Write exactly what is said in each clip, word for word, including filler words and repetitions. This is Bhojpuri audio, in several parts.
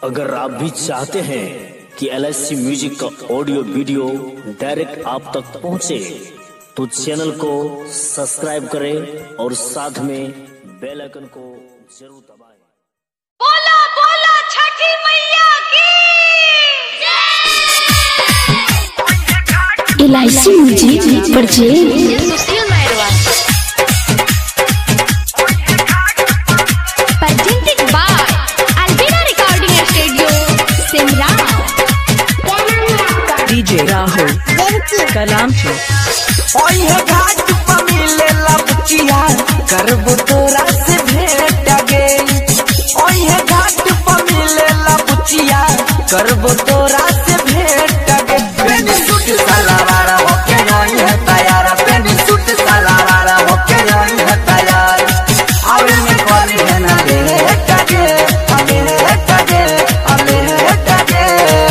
अगर आप भी चाहते हैं कि एल एस सी म्यूजिक का ऑडियो वीडियो डायरेक्ट आप तक पहुंचे, तो चैनल को सब्सक्राइब करें और साथ में बेल आइकन को जरूर दबाएं। बोलो बोलो छठी मैया की L I C music purchase Sushil Mairwa presented by Albina Recording Studio, Simla। DJ Rahul Kalam चौक। ओहे घाट पर मिलेला बचिया करबो तोरा से भेंट गे। ओहे घाट पर मिलेला बचिया करबो तोरा से भेंट गे। पेनी सूट सलवार होके नहीं है तैयार, पेनी सूट सलवार होके नहीं है तैयार। आवे में कॉली है ना भेंट गे, भेंट गे, भेंट गे।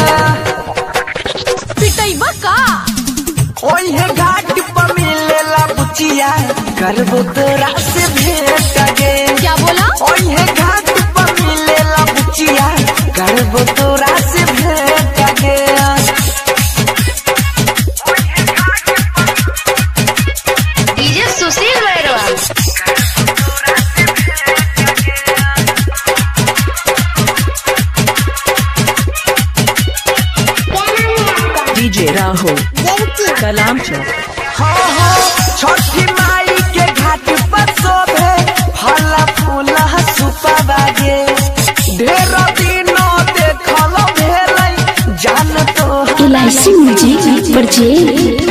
पिटैबा का ओहे घाट पर मिलेला बुचिया करबो तोरा से भेंट गे। क्या बोला? ओहे घाट पर मिलेला बुचिया करबो तोरा से भेंट गे। डीजे सुशील मैरवा डीजे राहुल कलाम चौक। हाँ हाँ छठी माई के घाट पर शोभे फल फूल सुपा बागे। ढेर दिनों देखल भेलै जान तो एल आई सी म्यूजिक परचेज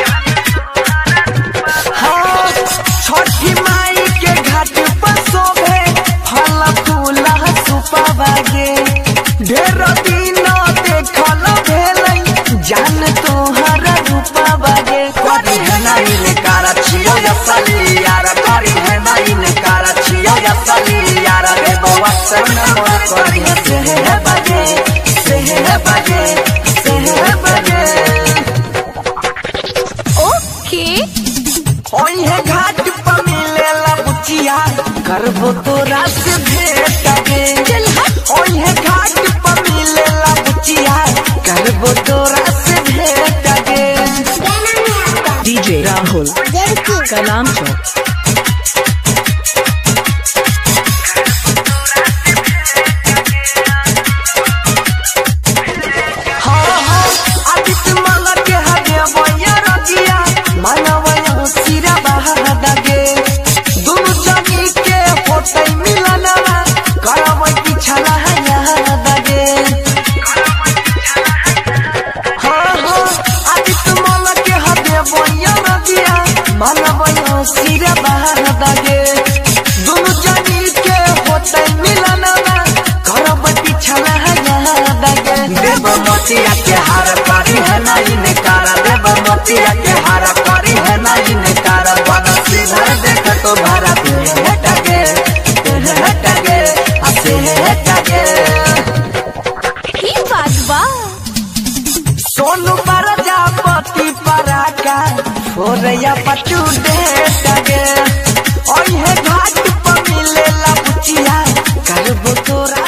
हाँ छठी माई के घाट पर शोभे फल फूल सुपा बागे। ढेर दिनों देखल भेलै जान तोहर रूपा बागे। करी है नहीं निकारा छियो या सली यार, करी है नहीं निकारा छियो या सली यार। रे बउआ सन्ना मोर करी है से है बागे, से है बागे, से है बागे। ओके ओहे घाट पर मिलेला बुचिया करबो तोरा से भेंट गे। ओहे घाट पर मिलेला बुचिया करबो तोरा से भेंट गे। डीजे राहुल कलाम चौक। हाँ हाँ आदित्य माला के हगे वया रगिया मानवया सिरा बहादा गे। दुनु जानी के होतै मिलनवा करबै पिछला याद गे। हाँ हाँ आदित्य माला के हगे वया रगिया मानवया सिरा बहादा गे। दुनु जानी के होतै मिलनवा करबै पिछला याद गे। देव मोतिया के हार करी है नहीं निकारा, देव मोतिया के हार करी है नहीं निकारा। बनसी भर देख तो भरा भेंट गे, भेंट गे, असे भेंट गे। ही बात बा सोनू प्रजापति पराका छोरया पटू डेट गे। ओहे घाट पर मिलेला बुचिया करबो तोरा